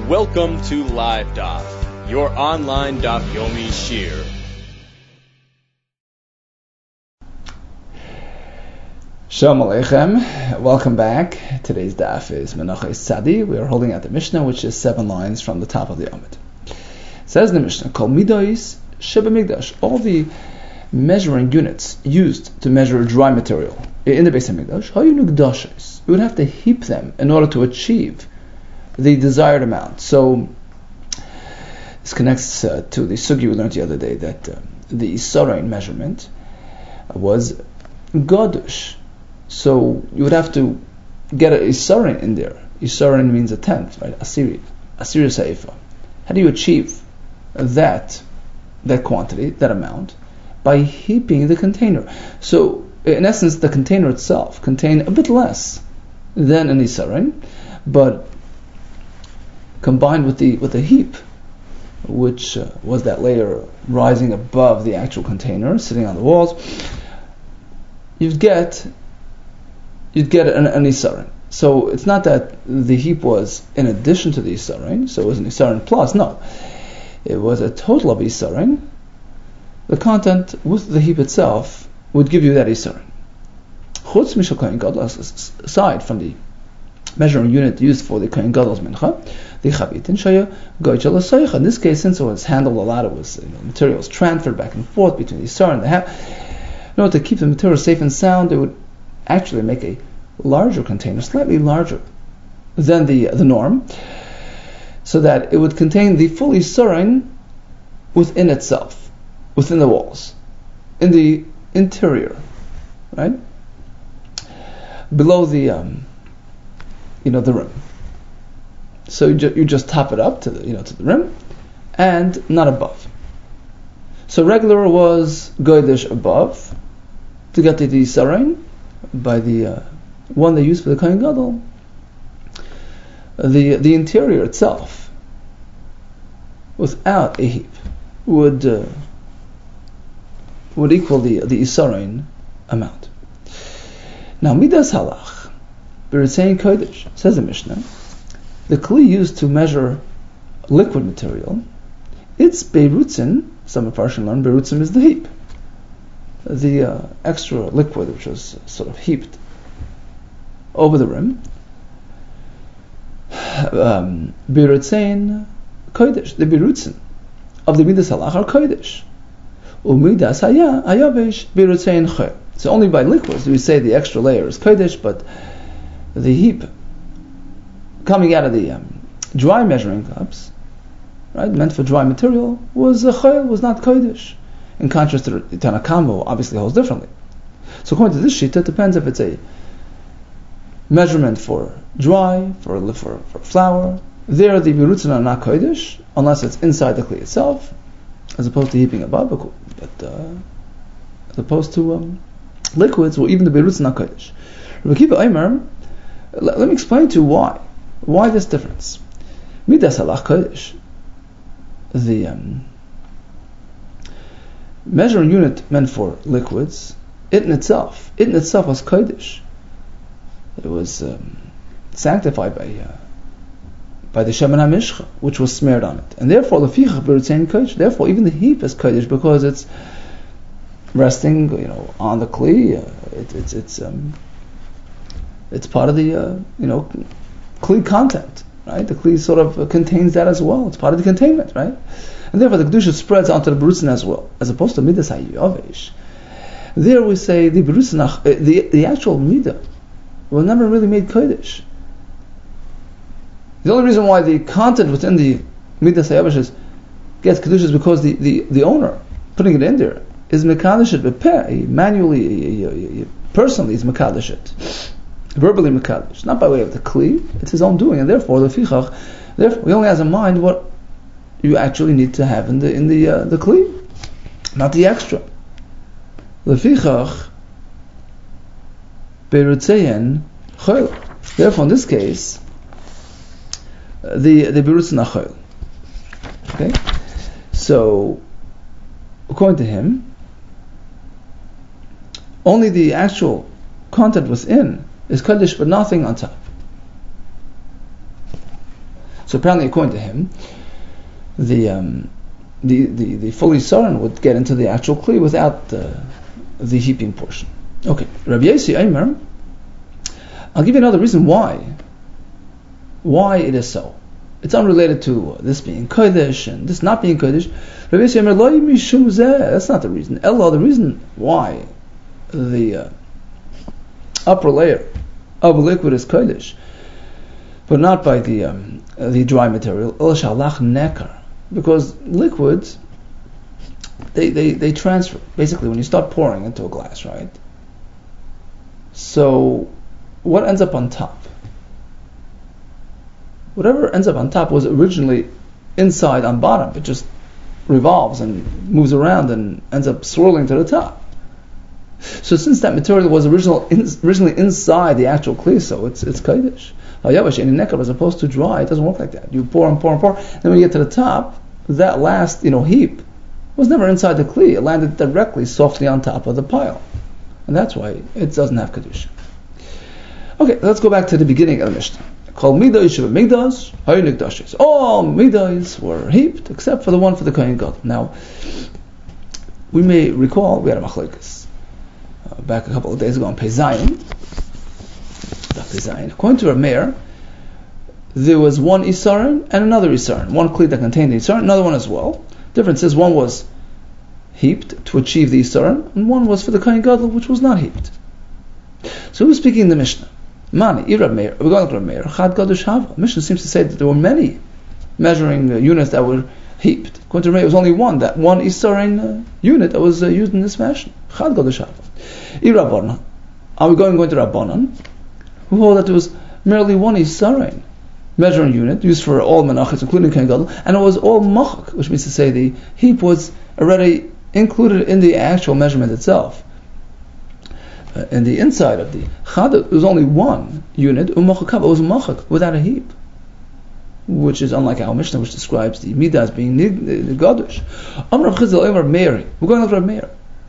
Welcome to Live Daf, your online Daf Yomi Shir. Shalom Aleichem, welcome back. Today's Daf is Menachos Tzadi. We are holding out the Mishnah, which is 7 lines from the top of the Amud. Says the Mishnah, Kol Midos Sheba Migdash, all the measuring units used to measure dry material in the Beis HaMikdash, Hayu Nugdashos, you would have to heap them in order to achieve the desired amount. So this connects to the sugi we learned the other day, that the Isarein measurement was Godush. So you would have to get an Isarein in there. Isarein means a tenth, right? Asiri Saifa. How do you achieve that quantity, that amount? By heaping the container. So in essence, the container itself contained a bit less than an Isarein, but combined with the heap, which was that layer rising above the actual container, sitting on the walls, you'd get an Isarein. So it's not that the heap was in addition to the Isarein, so it was an Isarein plus. No, it was a total of Isarein. The content with the heap itself would give you that Isarein. Chutz mishal kohen gadol, aside from the measuring unit used for the kohen gadol's mincha, the chavitin shaya goychel asaycha. In this case, since it was handled a lot, it was materials transferred back and forth between the Isarein and the half. In order to keep the material safe and sound, they would actually make a larger container, slightly larger than the norm, so that it would contain the full Isarein within itself, within the walls, in the interior, right? Below the the rim. So you just top it up to the rim, and not above. So regular was goydish above to get the Isarein. By the one they used for the kohen gadol, the interior itself, without a heap, would equal the Isarein amount. Now midas halach b'ritzein kodesh, says the Mishnah, the kli used to measure liquid material, it's beirutzin. Some Mepharshim learn beirutzin is the heap, the extra liquid which was sort of heaped over the rim. Beirutzin kodesh, the beirutzin of the midas halach are kodesh. Umidas hayavesh beirutzin chayil. So only by liquids do we say the extra layer is kodesh, but the heap coming out of the dry measuring cups, right, meant for dry material, was chayil, was not kodesh. In contrast to the Tanna Kamma, obviously holds differently. So according to this shita, it depends if it's a measurement for dry, for flour. There, the beirutzin are not kodesh, unless it's inside the kli itself, as opposed to heaping above. But as opposed to liquids, or even the beirutzin are not kodesh. Rabbi Akiva Omer, let me explain to you why this difference. Midas halach kodesh, the measuring unit meant for liquids, it in itself was kodesh. It was sanctified by the Shemen HaMishcha, which was smeared on it, and therefore lefichach b'ritzein kodesh. Therefore, even the heap is kodesh because it's resting, on the kli. It's part of the kli content, right? The kli sort of contains that as well. It's part of the containment, right? And therefore the kedusha spreads onto the beirutzin as well, as opposed to midas hayavesh. There we say the beirutzin, the actual midah, was never really made kodesh. The only reason why the content within the midas hayavesh gets kedusha is because the owner putting it in there is mekadesh it b'peh, manually, personally is mekadesh it, verbally mekadesh, not by way of the kli. It's his own doing, and therefore lefichach, he only has in mind what you actually need to have in the kli, not the extra. Lefichach beirutzin chayil. Therefore, in this case, the beirutzin are chayil. Okay, so according to him, only the actual content within is kodesh, but nothing on top. So apparently, according to him, the full Yissaron would get into the actual Kli without the heaping portion. Okay, Rabbi Yossi Eimer, I'll give you another reason why it is so. It's unrelated to this being Kodesh and this not being Kodesh. Rabbi Yossi Eimer, Lo mishum zeh, that's not the reason. Ella, the reason why the upper layer of a liquid is Kodesh, but not by the dry material, El shalach nekar, because liquids they transfer. Basically, when you start pouring into a glass, right? So, what ends up on top? Whatever ends up on top was originally inside on bottom. It just revolves and moves around and ends up swirling to the top. So since that material was originally inside the actual kli, so it's Kodesh. As opposed to dry, it doesn't work like that. You pour and pour and pour. Then when you get to the top, that last heap was never inside the kli. It landed directly, softly on top of the pile. And that's why it doesn't have Kedusha. Okay, let's go back to the beginning of the Mishnah. Called Midas Shiva Migdas, Haynikdashes. All Midas were heaped except for the one for the Kohen Gadol. Now, we may recall we had a machlokes back a couple of days ago on Pei Zayin. According to Rameir, there was one Isaron and another Isaron. One Kli that contained the Isaron, another one as well. Difference is one was heaped to achieve the Isaron, and one was for the Kohen Gadol, which was not heaped. So who's speaking in the Mishnah? Mani, Rameir. We're going to Rameir. Chad Gadush Hava. Mishnah seems to say that there were many measuring units that were heaped. According to Rameir, it was only one Isaron unit that was used in this fashion. Chad Gadush Hava. Rabbanan. Are we going to Rabbanan, who hold that there was merely one Isaron measuring unit used for all menachos, including Kohen Gadol, and it was all machak, which means to say the heap was already included in the actual measurement itself. In the inside of the chad, there was only one unit, umachakav, it was machak, without a heap, which is unlike our Mishnah, which describes the midah as being the gadush. Amar Chizal Amar Meiri, we're going over Meir.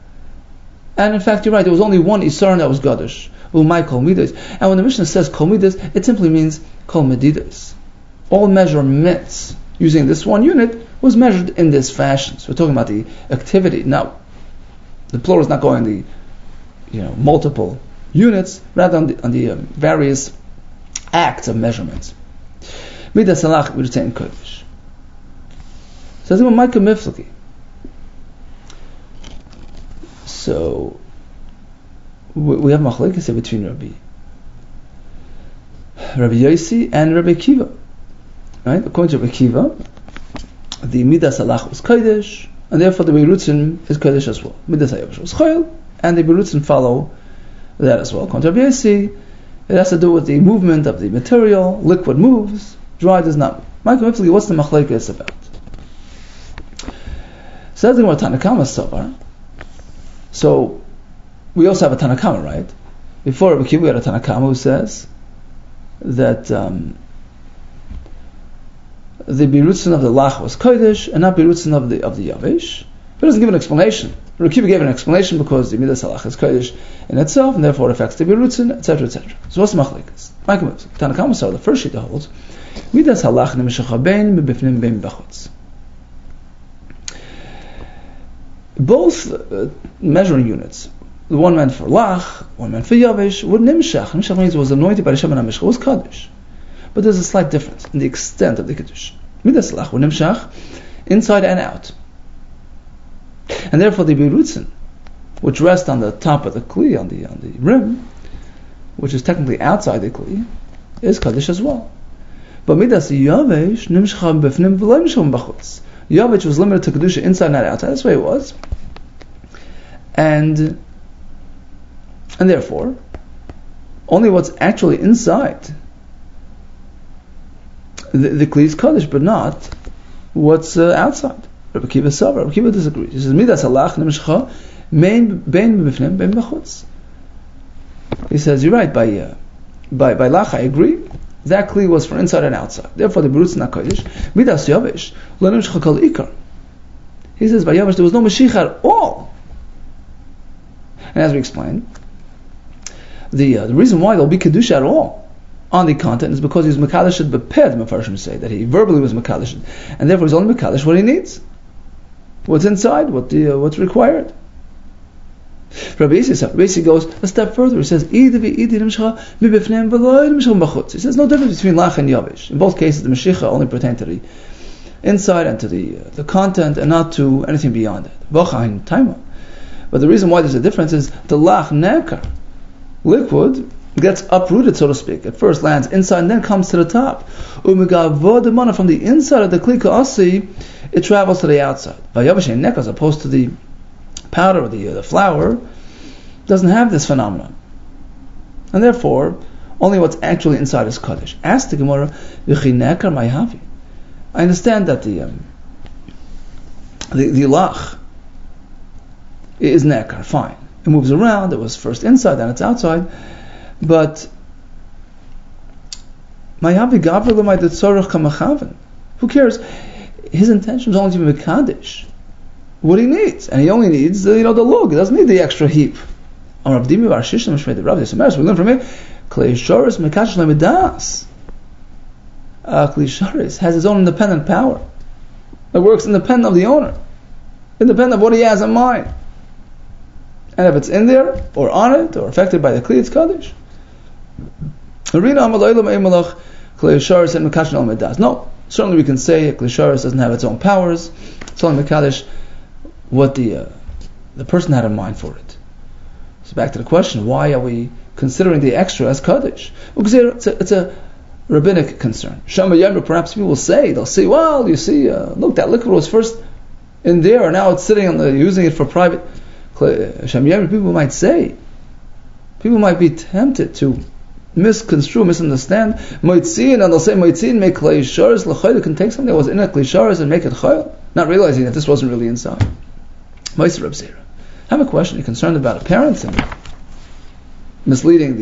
And in fact, you're right, there was only one Isaron that was gadush, umay kol midas. And when the Mishnah says kol midas, it simply means kol medidas. All measurements using this one unit was measured in this fashion. So we're talking about the activity. Now, the plural is not going the multiple units, rather on the various acts of measurements. Midas halach we retain kodesh. Says Imam Micah Miflaki. So we have machlokes between Rabbi Yossi and Rabbi Akiva. Right? According to Rabbi Akiva, the midas halach was kodesh, and therefore the berutzin is kodesh as well. Midas hayavish was chayil, and the berutzin follow that as well. According to Rabbi Yossi, it has to do with the movement of the material. Liquid moves, dry does not. Michael Miflaki, what's the machlokes about? Says the Tanakama Savar. So we also have a Tanakama, right? Before Rabbi Akiva, we had a Tanakama who says that the birutzin of the lach was kodesh and not birutzin of the yavish. But it doesn't give an explanation. Rabbi Akiva gave an explanation because the midas halach is kodesh in itself and therefore it affects the birutzin, etc., etc. So what's the machlokes? Tanakama Savar, the first sheet holds midas halach nemeshach bein b'bifnim bein b'chutz. Both measuring units, the one meant for lach, one meant for yavish, were nimshach. Nimshach means it was anointed by the Shem and HaMishcha, was kaddish. But there's a slight difference in the extent of the kaddish. Midas lach were nimshach, inside and out. And therefore the birutzin, which rest on the top of the kli, on the rim, which is technically outside the kli, is kaddish as well. But midas yavish nimshach b'fnim v'lo nimshach b'chutz. Yavish was limited to kedusha inside, not outside. That's the way it was. And therefore, only what's actually inside the kli is kaddish, but not what's outside. Rabbi Akiva Savar. Rabbi Akiva disagrees. He says, "Midas halach nemeshcha bein b'bifnim bein b'chutz." He says, "You're right. By lach, I agree. That kli was for inside and outside. Therefore, the berutz not kaddish. Midas yavish lo nemeshcha kol ikar." He says, by yavish there was no mashiach at all. And as we explained, the reason why there'll be kedusha at all on the content is because he was Mekadosh beped, Mefarshim say, that he verbally was Mekadosh, and therefore he's only Mekadosh what he needs. What's inside, what's required. Rabbi Yissi goes a step further. He says, he says, no difference between Lach and Yavish. In both cases, the Mashiach only pertain to the inside and to the content, and not to anything beyond it. But the reason why there's a difference is the Lach Nekar, liquid, gets uprooted, so to speak. At first lands inside and then comes to the top. From the inside of the Kli Ka'asi, it travels to the outside. As opposed to the powder, the flour, doesn't have this phenomenon. And therefore, only what's actually inside is Kaddish. Ask the Gemara, I understand that the lach is nekar, fine. It moves around, it was first inside, then it's outside, but who cares? His intention is only to be Mekadosh what he needs, and he only needs the lug. He doesn't need the extra heap. We learn from here, Klei Shoris Mekadosh Lemidas. Klei Shoris has his own independent power that works independent of the owner, independent of what he has in mind. And if it's in there, or on it, or affected by the Kli, it's Kaddish. No, certainly we can say Klei Shoris doesn't have its own powers. It's only Mekadosh what the person had in mind for it. So back to the question, why are we considering the extra as Kaddish? It's a rabbinic concern. Shama Yemra, perhaps people will say, well, you see, look, that liquid was first in there, and now it's sitting using it for private. Shama Yemra, people might say, people might be tempted to misconstrue, misunderstand Moitzin, and they'll say Moitzin make Klei Shoris l'chayil, can take something that was in a Klei Shoris and make it chayil, not realizing that this wasn't really inside. Moitzir Reb Zera, I have a question. You're concerned about appearance and misleading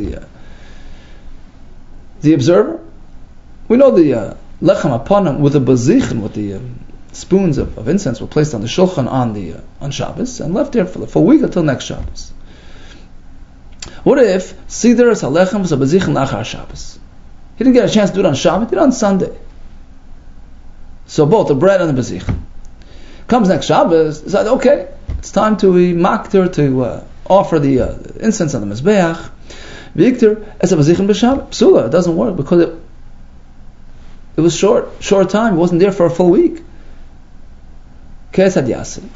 the observer. We know the lechem apanim with the bazichin, with the spoons of incense were placed on the shulchan on Shabbos and left there for the full week until next Shabbos. What if Siddur is halechem v'zabazichin lachar Shabbos? He didn't get a chance to do it on Shabbat, he did it on Sunday. So both the bread and the bazichin. Comes next Shabbos, he said, okay, it's time to be makter, to offer the incense on the Mizbeach. Viktor, as a bazichin b'Shabbat. Psula, it doesn't work because it was short time, it wasn't there for a full week. Kesad Yasin.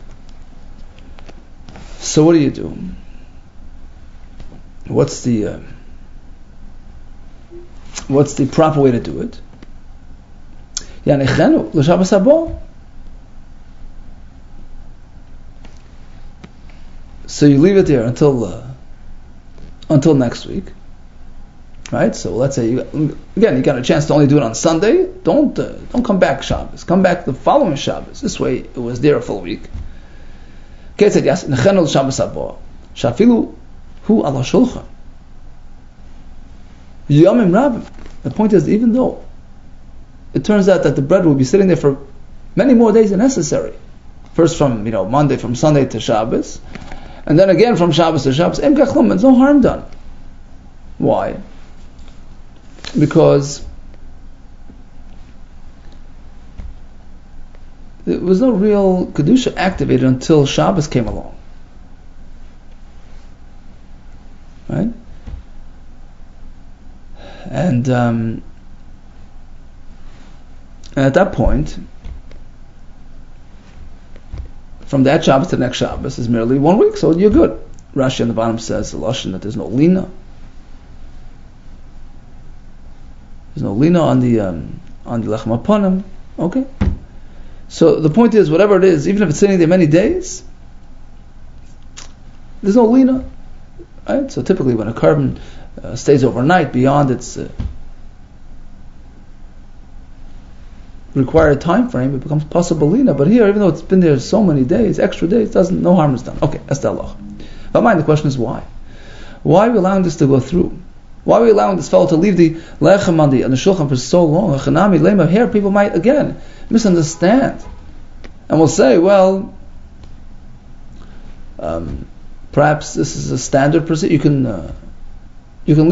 So what do you do? What's the proper way to do it? Yanichenu l'Shabbos haba. So you leave it there until next week, right? So let's say you got a chance to only do it on Sunday. Don't come back Shabbos. Come back the following Shabbos. This way it was there a full week. Okay, said yes. Nechenu l'Shabbos haba. Shafilu hu ala shulchan. Yomim Rabbim. The point is, even though it turns out that the bread will be sitting there for many more days than necessary, first from Monday, from Sunday to Shabbos, and then again from Shabbos to Shabbos, there's no harm done. Why? Because there was no real Kedusha activated until Shabbos came along. Right? And at that point, from that Shabbos to the next Shabbos is merely 1 week, so you're good. Rashi on the bottom says the lashon that there's no lina. There's no lina on the lechem apanim. Okay. So the point is, whatever it is, even if it's sitting there many days, there's no lina. Right? So typically, when a carbon stays overnight beyond its required time frame, it becomes possible lina. But here, even though it's been there so many days, extra days, no harm is done. Okay, that's the halacha. But mind, the question is why? Why are we allowing this to go through? Why are we allowing this fellow to leave the lechem on the shulchan for so long? Here, people might again misunderstand, and will say, well, perhaps this is a standard procedure. You can leave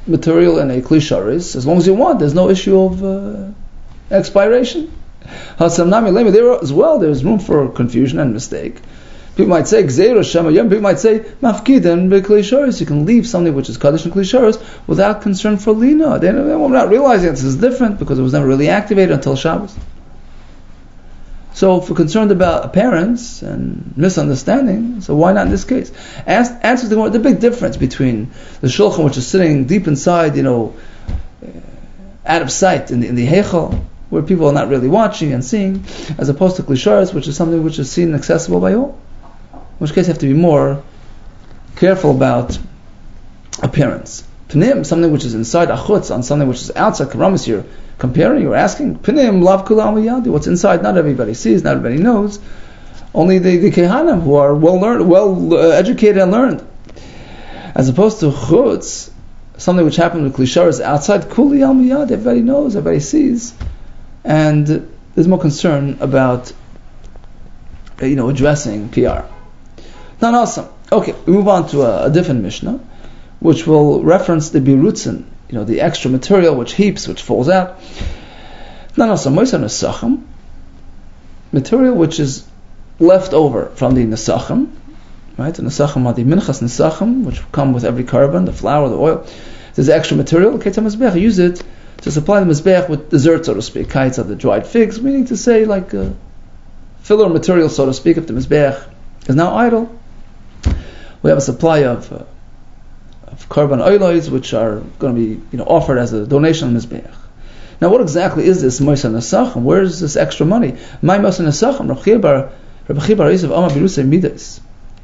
material in a kli sharis, as long as you want, there's no issue of expiration. There as well, there's room for confusion and mistake. People might say Gzeira Shema Yom. People might say Mafkidan b'Kli Sharis. You can leave something which is Kaddish and Kli Sharis without concern for Lina. We're not realizing this is different because it was never really activated until Shabbos. So if we're concerned about appearance and misunderstanding, so why not in this case? Answer the big difference between the Shulchan, which is sitting deep inside, out of sight in the Heichal, where people are not really watching and seeing, as opposed to Kli Sharis, which is something which is seen and accessible by all. In which case you have to be more careful about appearance. Pnim, something which is inside achutz, on something which is outside karamis, you're comparing, you're asking, Pnim, lav kula yadi, what's inside not everybody sees, not everybody knows, only the kehanim who are well learned, educated and learned. As opposed to chutz, something which happened with Kli Sharis outside, kuli al miyad, everybody knows, everybody sees, and there's more concern about addressing PR. Not awesome. Okay, we move on to a different Mishnah, which will reference the birutzin, the extra material which heaps, which falls out. Not awesome. Moisa nesachim, material which is left over from the nesachim, right? The nesachim are the minchas nesachim, which come with every carbon, the flour, the oil. There's extra material. Okay, to mizbeach, use it to supply the mizbeach with dessert, so to speak. Kites are the dried figs, meaning to say like filler material, so to speak, if the mizbeach is now idle. We have a supply of carbon oiloids which are going to be offered as a donation on Mizbeach. Now what exactly is this Moisa Nesachim? Where is this extra money? My Moisa Nesachim, Rabbi Chibar Yosef Amar Birusei Midas.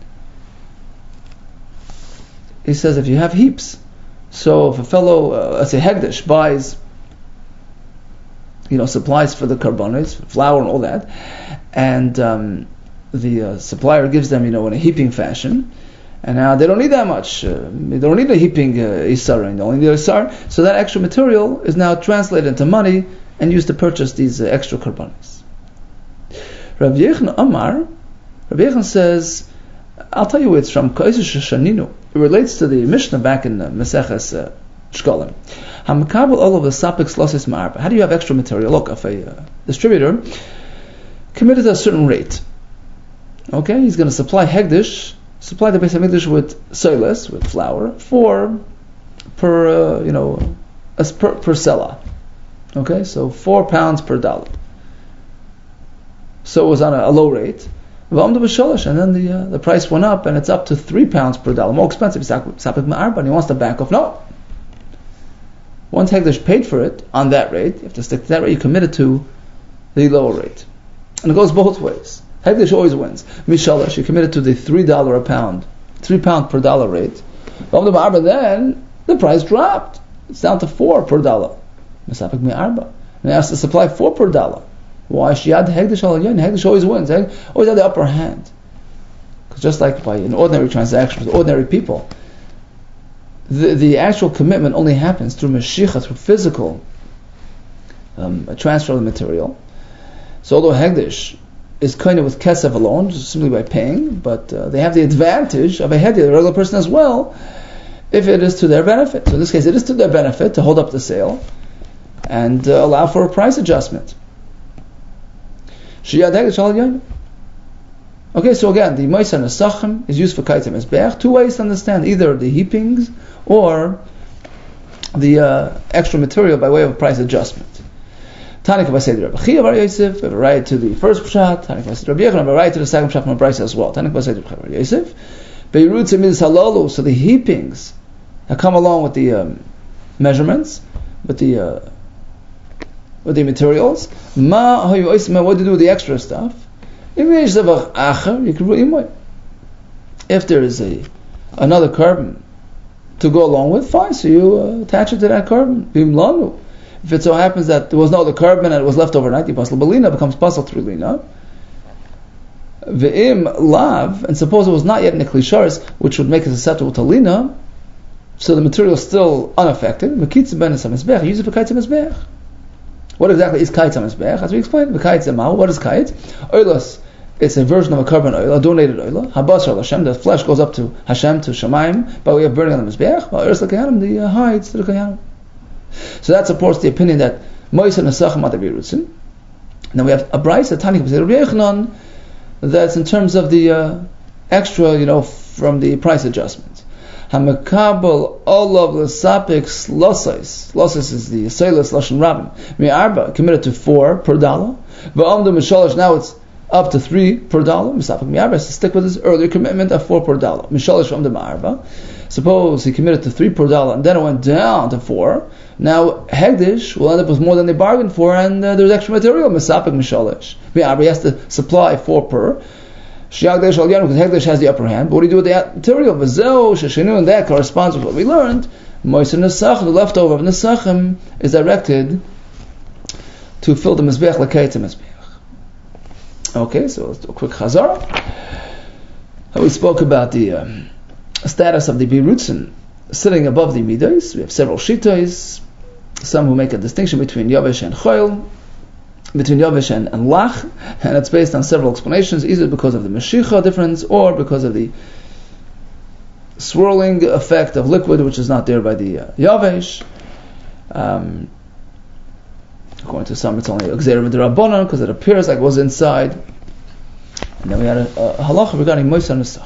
He says if you have heaps, so if a fellow, let's say Hegdish, buys supplies for the carbonates, flour and all that, and the supplier gives them in a heaping fashion, and now they don't need that much. They don't need a heaping isarin. They only need a isar. So that extra material is now translated into money and used to purchase these extra karbanis. Rav Yechon Amar, Rav Yechon says, I'll tell you it's from Kaisesh Shaninu. It relates to the Mishnah back in Meseches Shkolim. Hamakabel all of the sapik slosses ma'arba. How do you have extra material? Look, if a distributor committed a certain rate, okay, he's going to supply Hegdish, supply the Beis HaMikdash with soiles, with flour, per selah. Okay, so 4 pounds per dollar. So it was on a low rate. And then the price went up, and it's up to 3 pounds per dollar, more expensive. And he wants to back off. No. Once Hegdish paid for it on that rate, you have to stick to that rate. You committed to the lower rate, and it goes both ways. Hegdish always wins. Mishalash, you committed to the $3 a pound, 3 pound per dollar rate. Then the price dropped. It's down to 4 per dollar. And he has to supply 4 per dollar. Why? Hegdish always wins. Always had the upper hand. Because just like by an ordinary transaction with ordinary people, the actual commitment only happens through Mashiach, through physical transfer of the material. So although Hegdish is kind of with kesef alone, just simply by paying, but they have the advantage of a hediah, the regular person as well, if it is to their benefit. So in this case, it is to their benefit to hold up the sale and allow for a price adjustment. Okay, so again, the Moisa Nesachim is used for Kaitzim Mizbeach. 2 ways to understand, either the heapings or the extra material by way of a price adjustment. Tanik Vased Rabbi Chia Bar Yosef, we have a right to the first pshat. Tanik Vased Rabbi Yechon, we have a right to the second pshat from Brisa as well. Tanik Vased Rabbi Chia Bar Yosef. Beirut Midas Halalu, so the heapings that come along with the measurements, with the materials. What do you do with the extra stuff? If there is another carbon to go along with, fine, so you attach it to that carbon. If it so happens that there was no other carbon and it was left overnight, the pasal balina becomes pasal through lina. Ve'im lav, and suppose it was not yet in a kli sharis, which would make it susceptible to lina, so the material is still unaffected. Mekitz ben hamizbech, use it for kaitzim mizbech. What exactly is kaitzim mizbech? As we explained, kaitzim ma'u. What is kait? Oilos it's a version of a carbon oil, a donated oil. Habasar Hashem, the flesh goes up to Hashem, to Shamayim, by way of burning on the Mizbeach, while Eretz L'Kayanim, the hides to the Kayanim. So that supports the opinion that Moisa Nesachim Ad Birutzin. Now we have a Brisa, Tani Rabbi Yochanan, that's in terms of the extra, from the price adjustment. Hamakabel olav l'sapik slosais. Slosais is the Seilas Lashon Rabbin. Mi'arba, committed to 4 per dollar. V'amdu Mishalish, now it's up to 3 per dollar. Misapik Mi'arba has to stick with his earlier commitment of 4 per dollar. Mishalish Amdu Ma'arba. Suppose he committed to 3 per dollar and then it went down to 4. Now Hegdish will end up with more than they bargained for, and there's extra material. Misapik Mishalish. Mi'arba, he has to supply 4 per. Because Hegdish has the upper hand. But what do you do with the material? And that corresponds with what we learned. Moisa Nesach, the leftover of Nesachim, is directed to fill the Mizbeach L'Kayet Mizbeach. Okay, so let's do a quick Chazara. We spoke about the status of the Birutzin sitting above the Midas. We have several Shitais, some who make a distinction between Yavesh and Choil, between Yavesh and Lach, and it's based on several explanations, either because of the Meshicha difference or because of the swirling effect of liquid, which is not there by the Yavesh. According to some, it's only a Gzeira V'D'Rabbanan, because it appears like it was inside. And then we had a halacha regarding Moisa Nesach.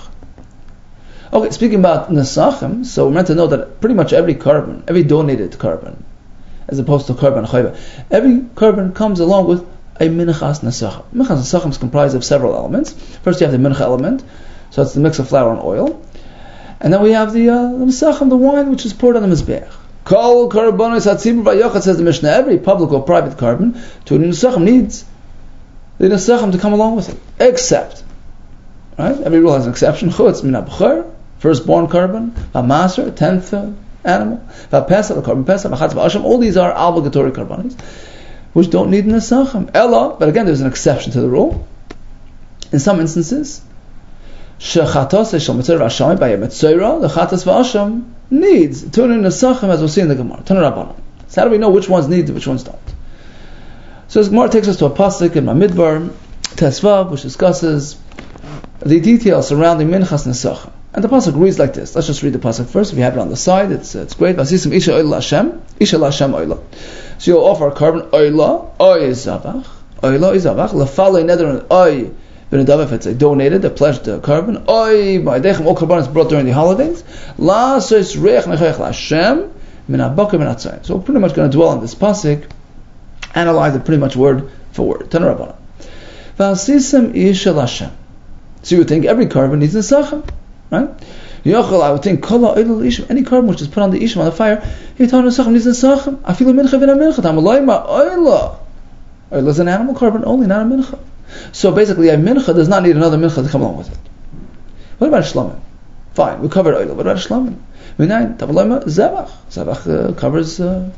Okay, speaking about Nesachim, so we're meant to know that pretty much every carbon, every donated carbon, as opposed to carbon chayva, every carbon comes along with a minchas nesachim. Minchas nesachim is comprised of several elements. First, you have the mincha element, so it's the mix of flour and oil, and then we have the nesachim, the wine, which is poured on the mizbeach. Kol karbonos hatzibur vayachad, says the Mishnah. Every public or private carbon to the nesachim needs the nesachim to come along with it, except, right? Every rule has an exception. Chutz min habchar, firstborn carbon, v'maser, 10th animal, v'pesach, the carbon pesach, v'chatz v'asham. All these are obligatory carbonis, which don't need nesachim. Ella, but again, there's an exception to the rule. In some instances, shechatos shel mitzvah v'asham by a mitzvah, the chatas v'asham needs turning nesachim, as we'll see in the Gemara. Turn Rabbanan. So how do we know which ones need, which ones don't? So this Gemara takes us to a pasuk in Bamidbar Tesvav, which discusses the details surrounding minchas nesachim. And the pasuk reads like this. Let's just read the pasuk first. If you have it on the side, it's great. Vasisim isha oila Hashem, isha Hashem oila. So you'll offer a carbon oila, oy zavach, lefalei neder oy benadav, if it's a donated, a pledged carbon, oy ma'adechem, all carbons brought during the holidays. La sois reich nechayach Hashem min haboker min hatzayim. So we're pretty much going to dwell on this pasuk, analyze it pretty much word for word. Tana Rabbanan. Vasisim isha Hashem. So you would think every carbon needs nesachim. Right? I would think any carbon which is put on the isham, on the fire, needs nesachim. Afilu mincha v'na mincha. Tamalayma oila. Oila is an animal carbon only, not a mincha. So basically, a mincha does not need another mincha to come along with it. What about shlamim? Fine, we covered oila. What about shlamim? Tamalayma zevach. Zevach covers the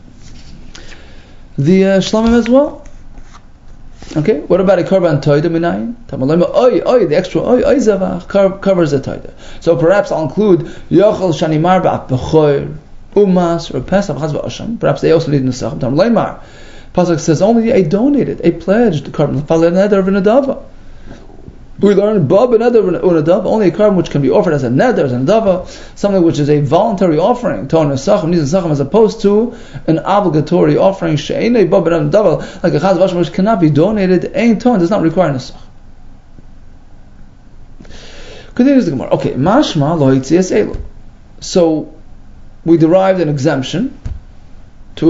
shlamim as well. Okay, what about a karban toida minayin? Tamalema oy, the extra oy zavach covers the toida. So perhaps I'll include yochel shanimar ba'apechoir umas or pesach chaz v'asham. Perhaps they also need nesachim. Tamalema pasuk says only a donated, a pledged carbon. Falei neder v'nadava. We learn bab neder v'nadava, only a carbon which can be offered as a neder, as a nadava, something which is a voluntary offering. To nesachim needs nesachim, as opposed to an obligatory offering. She'enei bab neder, like a chaz v'asham, which cannot be donated. Ein ton does not require nesach. Continues the Gemara. Okay, mashma lo hitzias elu. So we derived an exemption to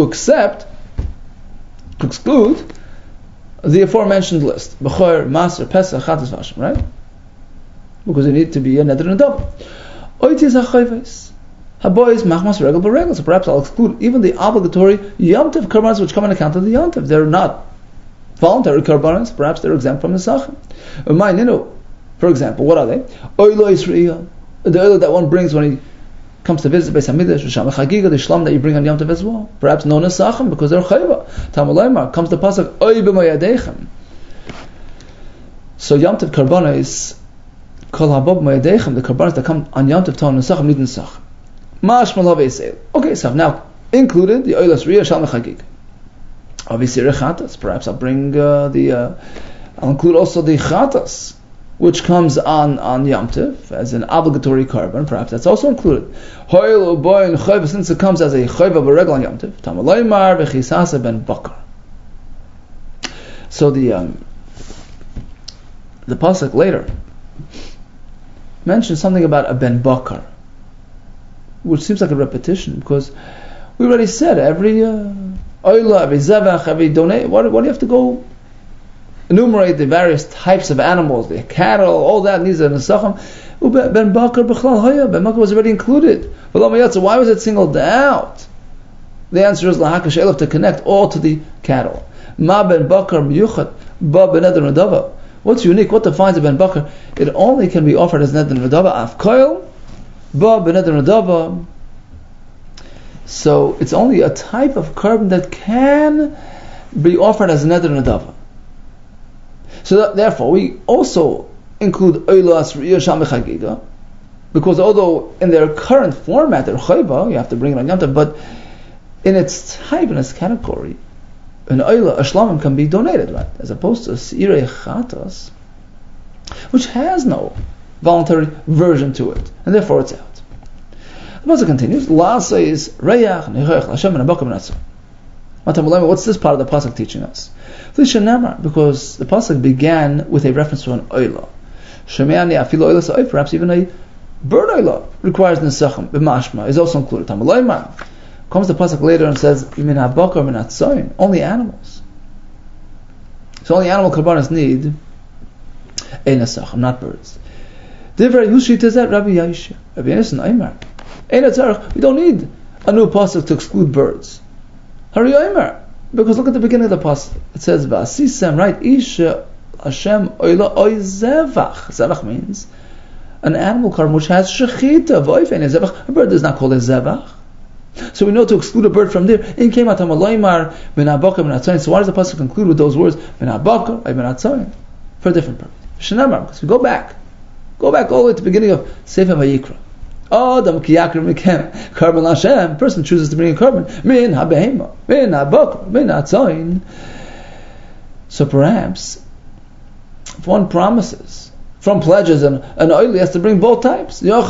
exclude the aforementioned list. Bechor, Maser, Pesach, Chatas, Vasham, right? Because they need to be a neder and a double. Oitis HaChayves. Habois, Machmas, Regel, Beregel. So perhaps I'll exclude even the obligatory Yom Tov karbanos which come on account of the Yom Tov. They're not voluntary karbanos. Perhaps they're exempt from the Sachem. For example, what are they? Oilo Yisrael. The oil that one brings when he comes to visit Beis Hamikdash, Sham Chagiga, the shlam that you bring on Yom Tov as well. Perhaps no nesachim because they're chayva. Tamalaymar comes the pasuk oy b'mayadechem. So Yom Tov karbanos kol habab b'mayadechem, the karbanos that come on Yom Tov ton nesachim need nesachim. Mash malav eseil. Okay, so I've now included the oilas riyah Sham Chagiga. Obviously rechatas. Perhaps I'll bring the I'll include also the chatas, which comes on Yom Tov as an obligatory carbon. Perhaps that's also included. Since it comes as a chayva b'regel on Yom Tov. Tamalaymar v'chisasa ben bakar. So the pasuk later mentions something about a ben bakar, which seems like a repetition because we already said every oila, every zevach, every donate. Why do you have to go enumerate the various types of animals, the cattle, all that needs a nesachim? Ben bakar b'chlal haya. Ben bakar was already included. So why was it singled out? The answer is lahakash elef, to connect all to the cattle. Ma ben bakar miyuchat ba ben neder nadava. What's unique? What defines a ben bakar? It only can be offered as neder nadava. Af koil ba ben neder nadava. So it's only a type of carbon that can be offered as neder nadava. So therefore, we also include oilas riyah sham chagiga, because although in their current format they're chayva, you have to bring it on Yom Tov, but in its type, in its category, an oila, a shlamim, can be donated, right? As opposed to sirei chatas, which has no voluntary version to it, and therefore it's out. The pasuk continues. La says reyach nechach Hashem and abakam natzah. What's this part of the pasuk teaching us? Because the pasuk began with a reference to an oila. Shemeani afilo oila sa'oif, perhaps even a bird oila requires nesachim. B'mashma is also included. Tamalaymar comes the pasuk later and says min habakar min atzayin, only animals. So only animal karbanos need a nesachim, not birds. Divrei Hushit is that Rabbi Yaisha, Rabbi Yonasan Aimar. We don't need a new pasuk to exclude birds. Hari Omer, because look at the beginning of the pasuk. It says V'asisem, right? Isha Hashem oila oy zevach. Zevach means an animal carbon which has shechita. V'oifein zevach. A bird is not called a zevach. So we know to exclude a bird from there. In came atam aloymar ben abakar ben atzayin. So why does the pasuk conclude with those words ben abakar ben atzayin? For a different purpose. Shenamar, because we go back all the way to the beginning of Sefer Vayikra. Adam kiyakrim mikem carbon Hashem. Person chooses to bring a carbon min habehema, min habakar, min atzayin. So perhaps if one promises from pledges and an oil, he has to bring both types. Perhaps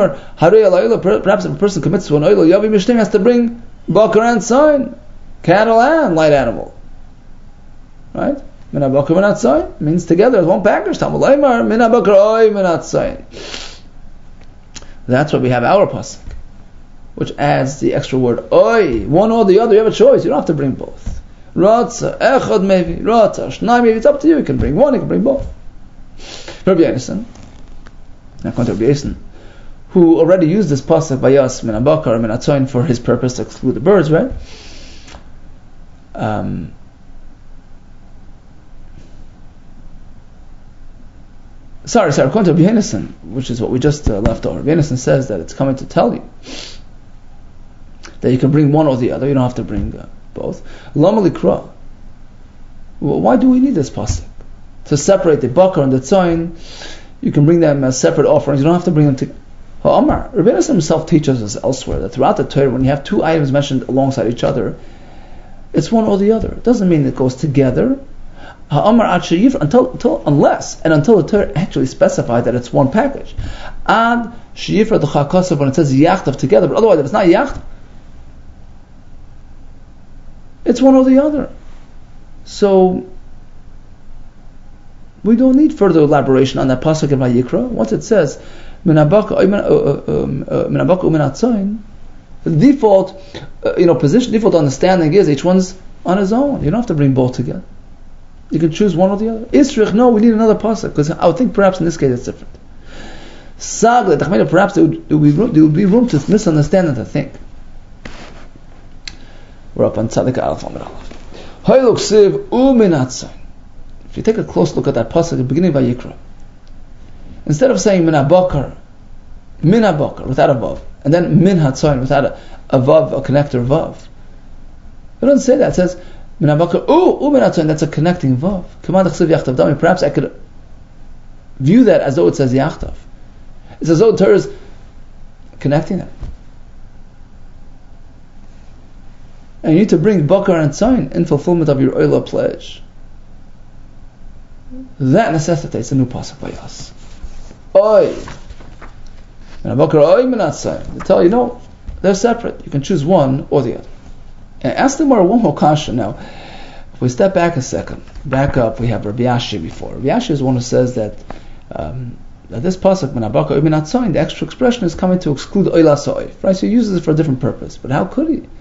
if a person commits to an oil, Yavi Mishtim has to bring bakar and tzayin, cattle and light animal. Right? Min habakar min atzayin means together as one package. Tamulaymar min habakar oy min atzayin. That's why we have our pasuk, which adds the extra word oy, one or the other. You have a choice. You don't have to bring both. Ratza echad maybe, ratza shnai maybe. It's up to you. You can bring one. You can bring both. Rabbi Yonasan, now according to Rabbi Yonasan, who already used this pasuk vayas min habakar min atzayin for his purpose to exclude the birds, right? Sorry, according to Rabbi Yonasan, which is what we just left over, Rabbi Yonasan says that it's coming to tell you that you can bring one or the other, you don't have to bring both. Lama likra. Well, why do we need this pasuk? To separate the bakar and the tzayin, you can bring them as separate offerings, you don't have to bring them together. Ha'amar, Rabbi Yonasan himself teaches us elsewhere that throughout the Torah, when you have two items mentioned alongside each other, it's one or the other. It doesn't mean it goes together. Until the Torah actually specified that it's one package. Ad sheyifra the chakasav, when it says yachtav together, but otherwise if it's not yachtav, it's one or the other. So we don't need further elaboration on that pasuk in Vayikra. Once it says min habakar umin atzayin, the default position, default understanding is each one's on his own. You don't have to bring both together. You can choose one or the other. Isrich, no, we need another pasuk, because I would think perhaps in this case it's different. Sagla, perhaps there would be room to misunderstand and to think. We're up on Tzadik Aleph Amid Aleph. Hayluk Siv Umin Atzayin. If you take a close look at that pasuk at the beginning of Vayikra, instead of saying min habakar without a vav, and then min hatzayin without a vav, a connector vav, it doesn't say that. It says min habakar min hatzayin. That's a connecting vav. Perhaps I could view that as though it says yachtav. It's as though the Torah is connecting that. And you need to bring bakar and tzayin in fulfillment of your oila pledge. that necessitates a new pasuk by us. Oy. And they tell you, no, they're separate. You can choose one or the other. And ask them one more question now. If we step back a second, back up, we have Rabbi Ashi before. Rabbi Ashi is one who says that this pasuk, the extra expression is coming to exclude oila soif, right? So he uses it for a different purpose. But how could he?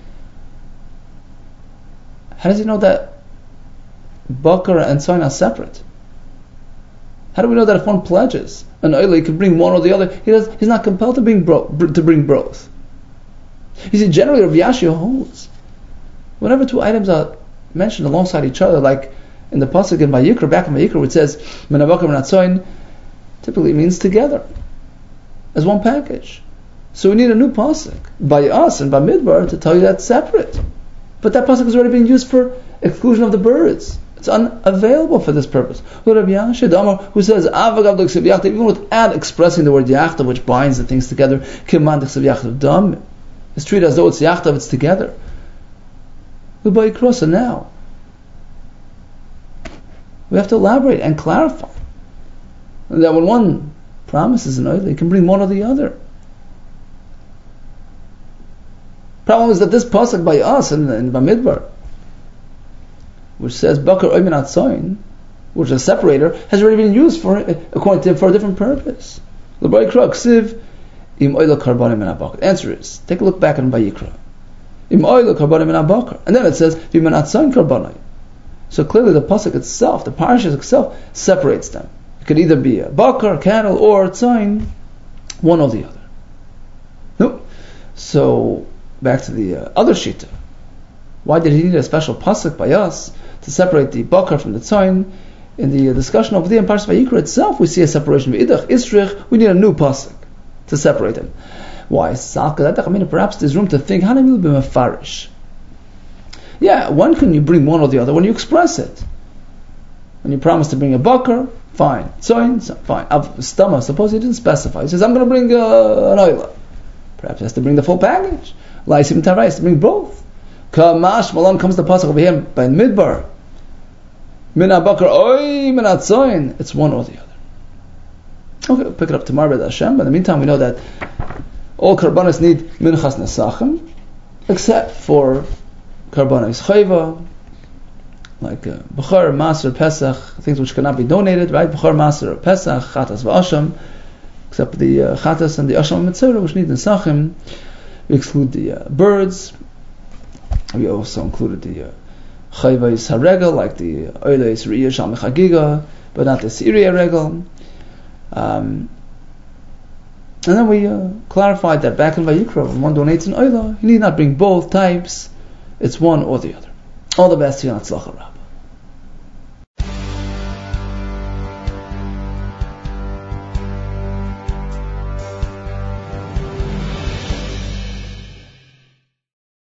How does he know that bakar and soin are separate? How do we know that if one pledges an oila, he can bring one or the other? He's not compelled to bring both. You see, generally Rabbi Ashi holds whenever two items are mentioned alongside each other, like in the pasuk in Vayikra, back in Vayikra, where it says menabakar menatzoin, typically means together as one package. So we need a new pasuk by us and by Midbar to tell you that's separate. But that pasuk has already been used for exclusion of the birds. It's unavailable for this purpose. Rabbi Yashid Amar, who says even without expressing the word yachtav, which binds the things together, it's treated as though it's yachtav, it's together. So now we have to elaborate and clarify that when one promises an oil, he can bring one or the other. Problem is that this pasuk by us in Bamidbar, which says bakar oimin atzoin, which is a separator, has already been used for, according to him, for a different purpose. The answer is, take a look back in Vayikra. And then it says so clearly the pasuk itself, the parasha itself, separates them. It could either be a bakar, cattle, or tzayin, one or the other. No. So back to the other shita. Why did he need a special pasuk by us to separate the bakar from the tzayin? In the discussion over there in Parashat Vayikra itself, we see a separation. V'idach isrich, we need a new pasuk to separate them. Why? Perhaps there's room to think, how do you be mefarish? Yeah, when can you bring one or the other? When you express it. When you promise to bring a bakar, fine. Tzayin, fine. Stama, suppose he didn't specify. He says, I'm going to bring an oila. Perhaps he has to bring the full package. Laisim tarais, to bring both. Kamash, Malan comes the pasuk over here by Midbar. Mina bakar, oy, mina tzayin. It's one or the other. Okay, we'll pick it up tomorrow with Hashem. But in the meantime, we know that all karbanos need minchas nesachim, except for karbanos chayva, like b'char, maser, pesach, things which cannot be donated, right? B'char, maser, pesach, chatas, v'asham, except the chatas and the asham mitzvah, which need nesachim. We exclude the birds. We also included the chayva is haregel, like the oila is riyah shal mechagiga, but not the siriya regel. And then we clarified that back in Vayikra, when one donates an oila, you need not bring both types. It's one or the other. All the best to you, Hatzlacha Rabbah.